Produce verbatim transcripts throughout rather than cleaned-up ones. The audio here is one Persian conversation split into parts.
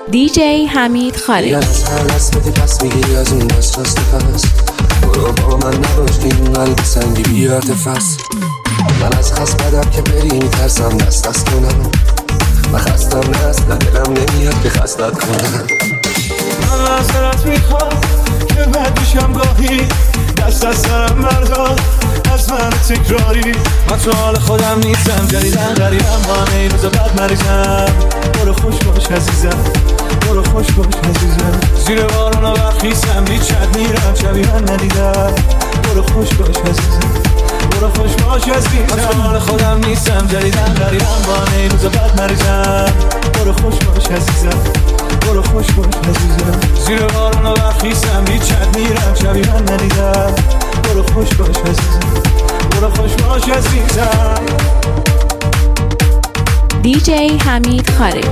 دیجی حمید خارجی. از هر قسمتی پس میگیری از اون دست راست پس برو با من نباش که این قلب سنگی بیارت فس. من از خست بدم که بری میترسم دست دست کنم. من خستم نه اصلا دلم نمیاد که خستت کنم. من معذرت میخوام که بد میشم گاهی دست از سرم بردار از من تکراری. من تو حال خودم نیستم جدیدن غریبم بانه این روزا بد مریضم. برو خوش باش عزیزم برو خوش باش عزیزم. زیر بارونا برخیستم بیچت میرم شبیه من ندیدم. برو خوش باش عزیزم برو خوش باش عزیزم. من تو حال خودم نیستم جدیدن غریبم بانه این روزا بد مریضم. برو خوش باش عزیزم برو خوش باش عزیزم. زیر بارونا برخیستم بیچت میرم شبیه من ندیدم. برو خوش باش عزیزم برو خوش باش عزیزم. دیجی حمید خارجی.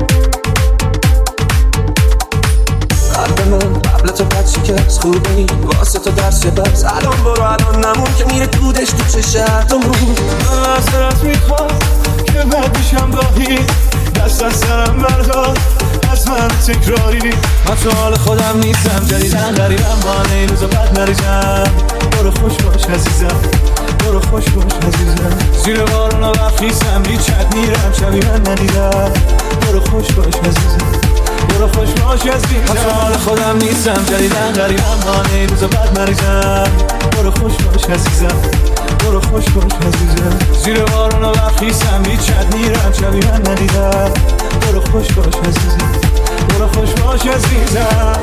قلب من قبل تو بد شکست خوب نی واسه تو درس بس. الان برو الان نمون که میره دودش تو چشمون. من معذرت میخوام که بد میشم گاهی دست از سرم بردار از من تکراری. من تو حال خودم نیستم جدیدن غریبم بانه این روزا بد مریضم. برو خوش باش عزیزم برو خوش باش عزیزم. زیر بارونا برخیستم بیچت میرم شبیه من ندیدم. برو خوش باش عزیزم برو خوش باش عزیزم. من تو حال خودم نیستم جدیدن غریبم بانه این روزا بد مریضم. برو خوش باش عزیزم برو خوش باش عزیزم. زیر بارونا برخیستم بیچت میرم شبیه من ندیدم. برو خوش باش عزیزم برو خوش باش عزیزم.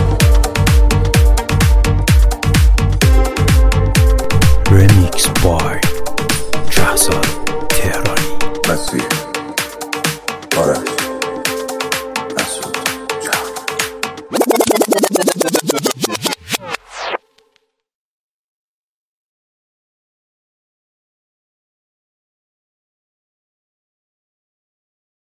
Remix by Shahzad Tehrani. مسیح آرش